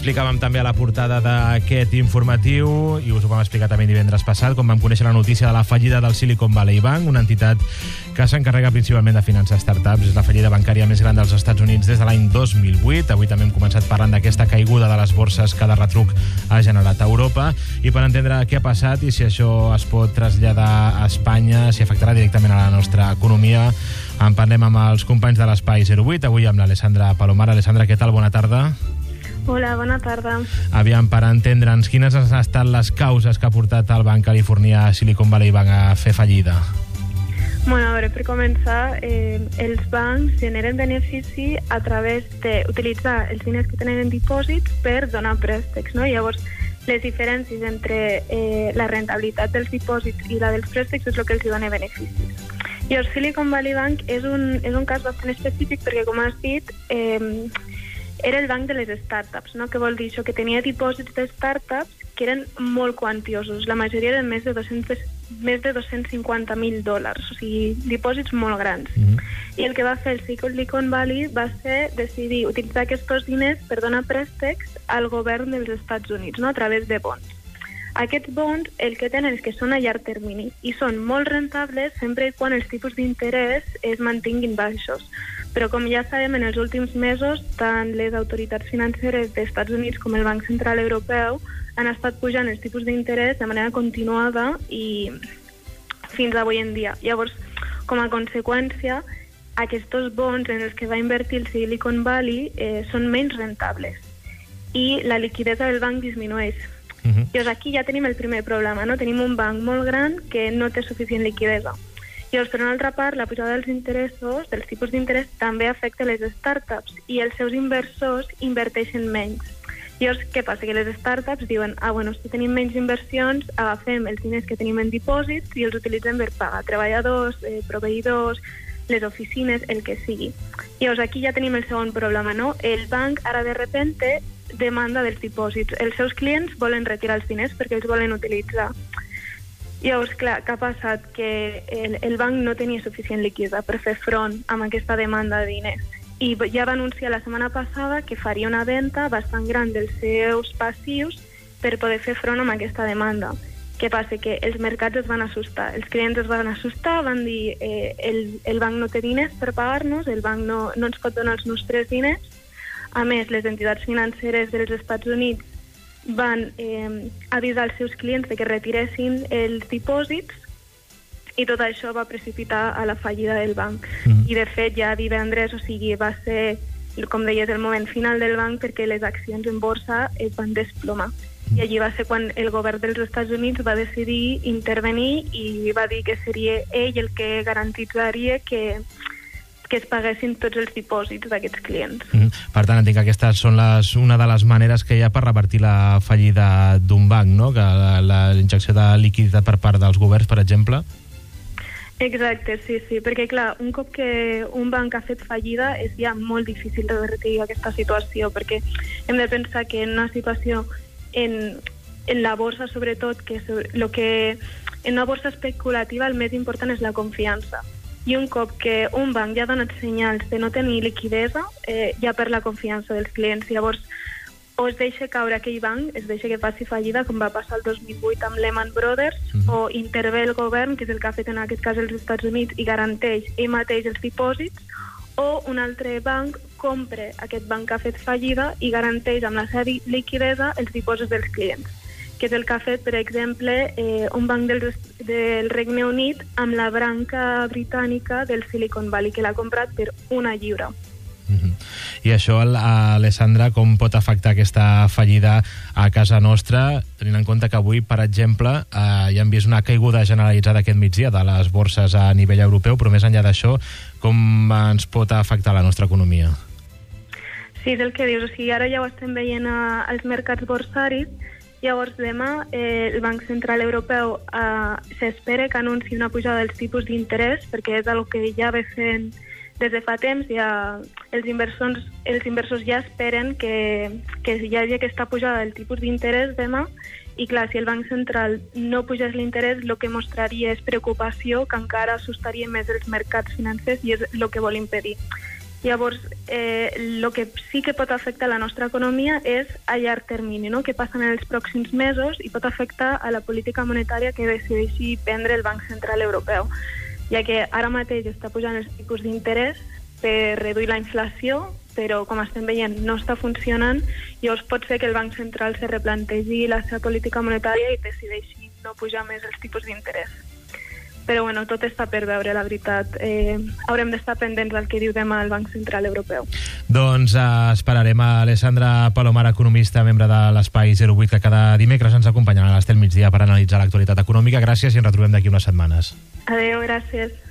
explicàvem també a la portada d'aquest informatiu, i us ho vam explicar també divendres passat, quan vam conèixer la notícia de la fallida del Silicon Valley Bank, una entitat que s'encarrega principalment de finançar startups. És la fallida bancària més gran dels Estats Units des de l'any 2008. Avui també hem començat parlant d'aquesta caiguda de les borses que de retruc ha generat a Europa, i per entendre què ha passat i si això es pot traslladar a Espanya, si afectarà directament a la nostra economia, en parlem amb els companys de l'Espai 08, avui amb l'Alessandra Palomar. Alessandra, què tal? Bona tarda. Hola, bona tarda. Aviam, per entendre'ns, quines han estat les causes que ha portat el banc californià Silicon Valley Bank a fer fallida? Bueno, a veure, per començar, els bancs generen benefici a través d'utilitzar els diners que tenen en dipòsits per donar préstecs, no? Llavors, les diferències entre la rentabilitat dels dipòsits i la dels préstecs és el que els dona beneficis. I el Silicon Valley Bank és un cas bastant específic perquè, com has dit, era el banc de les startups, no? Què vol dir això? Que tenia dipòsits de startups que eren molt quantiosos. La majoria eren més de $250,000, o sigui, dipòsits molt grans. I el que va fer el Silicon Valley va ser decidir utilitzar aquests diners per donar préstecs al govern dels Estats Units, no? A través de bons. Aquests bons el que tenen és que són a llarg termini i són molt rentables sempre quan els tipus d'interès es mantinguin baixos. Però com ja sabem, en els últims mesos, tant les autoritats financeres dels Estats Units com el Banc Central Europeu han estat pujant els tipus d'interès de manera continuada i fins avui en dia. Llavors, com a conseqüència, aquests bons en els que va invertir el Silicon Valley són menys rentables i la liquiditat del banc disminueix. Llavors, aquí ja tenim el primer problema, no? Tenim un banc molt gran que no té suficient liquiditat. Llavors, per una altra part, la pujada dels interessos, dels tipus d'interès, també afecta les startups i els seus inversors inverteixen menys. Llavors, què passa? Que les startups diuen, bueno, si tenim menys inversions, agafem els diners que tenim en dipòsits i els utilitzem per pagar treballadors, proveïdors, les oficines, el que sigui. Llavors, aquí ja tenim el segon problema, no? El banc, ara de repente, demanda dels dipòsits. Els seus clients volen retirar els diners perquè els volen utilitzar. Llavors, clar, què ha passat? Que el banc no tenia suficient liquiditat per fer front amb aquesta demanda de diners. I ja va anunciar la setmana passada que faria una venda bastant gran dels seus passius per poder fer front amb aquesta demanda. Què passa? Que els mercats es van assustar, els clients es van assustar, van dir el banc no té diners per pagar-nos, el banc no ens pot donar els nostres diners. A més, les entitats financeres dels Estats Units van avisar els seus clients de que retiressin els dipòsits i tot això va precipitar a la fallida del banc. I de fet ja divendres, o sigui, va ser, com deies, el moment final del banc perquè les accions en borsa es van desplomar. I allí va ser quan el govern dels Estats Units va decidir intervenir i va dir que seria ell el que garantitzaria que es paguessin tots els dipòsits d'aquests clients. Per tant, entenc que aquestes són una de les maneres que hi ha per revertir la fallida d'un banc, no? Que la injecció de liquiditat per part dels governs, per exemple. Exacte, sí, perquè clar, un cop que un banc ha fet fallida és ja molt difícil revertir aquesta situació, perquè hem de pensar que en una situació en la borsa, sobretot, que en una borsa especulativa el més important és la confiança. I un cop que un banc ja ha donat senyals de no tenir liquiditat, ja perd la confiança dels clients. Llavors, o es deixa caure aquell banc, es deixa que faci fallida, com va passar el 2008 amb Lehman Brothers, o intervé el govern, que és el que ha fet en aquest cas els Estats Units, i garanteix ell mateix els dipòsits, o un altre banc compra aquest banc que ha fet fallida i garanteix amb la seva liquiditat els dipòsits dels clients, que és el que ha fet, per exemple, un banc del Regne Unit amb la branca britànica del Silicon Valley, que l'ha comprat per €1. I això, Alessandra, com pot afectar aquesta fallida a casa nostra, tenint en compte que avui, per exemple, ja hem vist una caiguda generalitzada aquest migdia de les borses a nivell europeu, però més enllà d'això, com ens pot afectar la nostra economia? Sí, és el que dius. O sigui, ara ja ho estem veient als mercats borsaris. Llavors, demà el Banc Central Europeu s'espera que anunciï una pujada dels tipus d'interès, perquè és el que ja ve fent des de fa temps. Ja els inversors ja esperen que hi hagi aquesta pujada del tipus d'interès demà, i clar, si el Banc Central no pugés l'interès, el que mostraria és preocupació, que encara assustaria més els mercats financers, i és el que vol impedir. Llavors, el que sí que pot afectar la nostra economia és a llarg termini, no? Què passa en els pròxims mesos i pot afectar a la política monetària que decideixi prendre el Banc Central Europeu, ja que ara mateix està pujant els tipus d'interès per reduir la inflació, però com estem veient no està funcionant, llavors pot ser que el Banc Central se replantegi la seva política monetària i decideixi no pujar més els tipus d'interès. Però bueno, tot està per veure, la veritat. Haurem d'estar pendents del que diu demà el Banc Central Europeu. Doncs esperarem a Alessandra Palomar, economista, membre de l'Espai 08, que cada dimecres ens acompanyarà a l'Estel Migdia per analitzar l'actualitat econòmica. Gràcies i ens retrobem d'aquí unes setmanes. Adéu, gràcies.